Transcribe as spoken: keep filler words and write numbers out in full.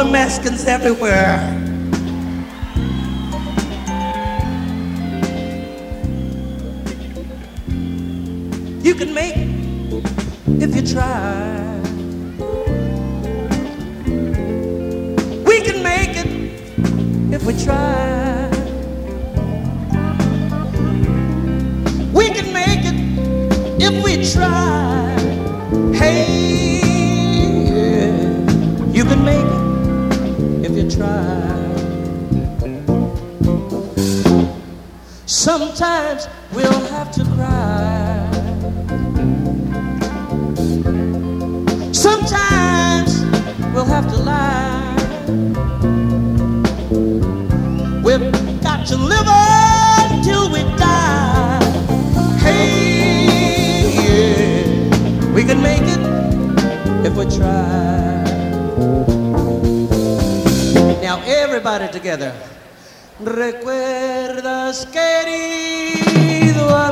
the Mexicans everywhere. You can make it if you try. We can make it if we try. We can make it if we try. Hey, yeah. You can make it if you try. Sometimes we'll have to cry. Sometimes we'll have to lie. We've got to live until we die. Hey, yeah. We can make it if we try. Now everybody together. Recuerdas, querido